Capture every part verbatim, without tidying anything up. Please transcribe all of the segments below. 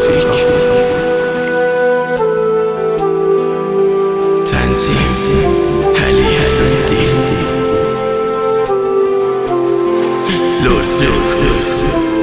گرافیک تنظیم علی هندی لورد رکورد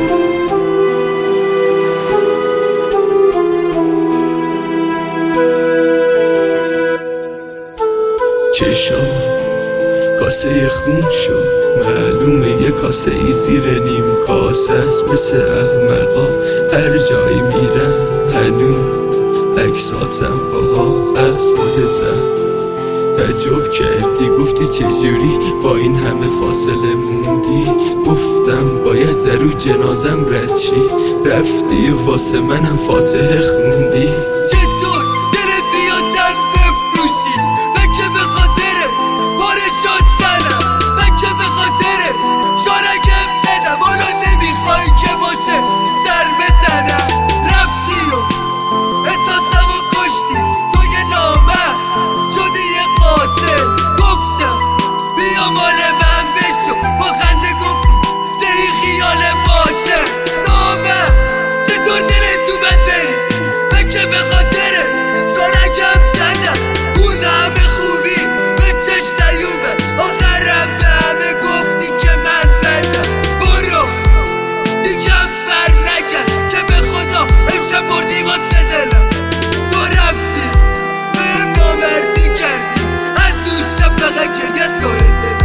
چشم کاسه خون شد معلومه یه کاسه ای زیر نیم کاسه است مثل احمقا هر جایی میرم هنوز عکساتم باها از خود زن تعجب کردی گفتی چجوری با این همه فاصله موندی گفتم باید در رو جنازم رد شی رفتی و واسه منم فاتحه خوندی چطور دلت بیاد دست بفروشی من که به خاطره پاره شد تنم من که به خاطره شارکم زدم حالا نمیخوای که باشه سر بزنم رفتی و احساسم و کشتی تو یه نامه شدی یه قاتل گفتم بیا مال من بشو با خنده گفتی زهی خیال باطل نامه چطور دلت تو من بری من که به خاطره شارکم زدم اون همه خوبی به چش نیومد آخرم به همه گفتی که من بندم برو دیگم بر نگرد که به خدا امشب بردی واسه دلم تو رفتی بهم نامردی کردی از دوستم فقط گریه از کار دلم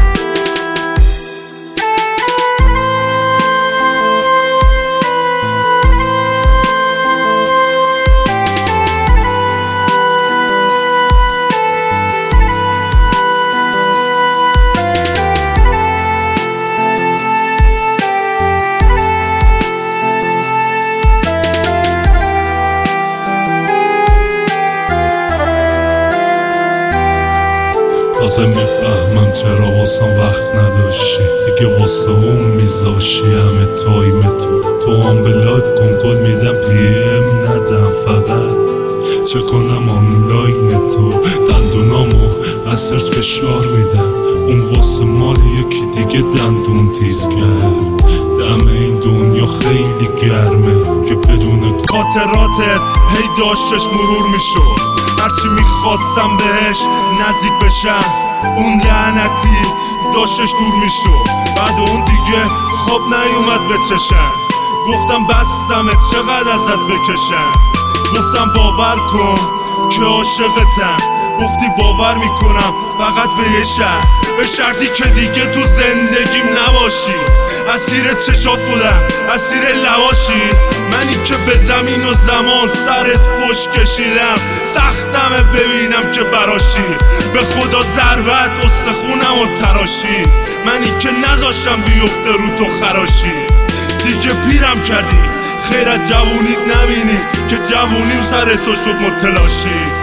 تازه میفهمم چرا واسم وقت نداشتی دیگه واسه اون میذاشی همه تایم تو تو هم بلاک کن گل میدم پی ام ندم فقط چه کنم آنلاین تو دندونامو از سرس فشار میدم اون واسه مال یکی دیگه دندون تیز کرد دم این دنیا خیلی گرمه که بدون خاطراتت هی داشتش مرور میشد هرچی میخواستم بهش نزدیک بشم اون لعنتی داشتش دور میشد بعد اون دیگه خواب نیومد به چشم گفتم بستمه چقدر ازت بکشم گفتم باور کن که عاشقتم گفتی باور میکنم فقط به یه شرط به شرطی که دیگه تو زندگیم نباشی اسیر چشات بودم اسیر لواشی منی که به زمین و زمان سرت فش کشیدم سختمه ببینم که براشی به خدا ضربت استخونم و تراشی منی که نذاشتم بیفته رو تو خراشی دیگه پیرم کردی خیر از جوونیت نبینی که جوونیم سر تو شد متلاشی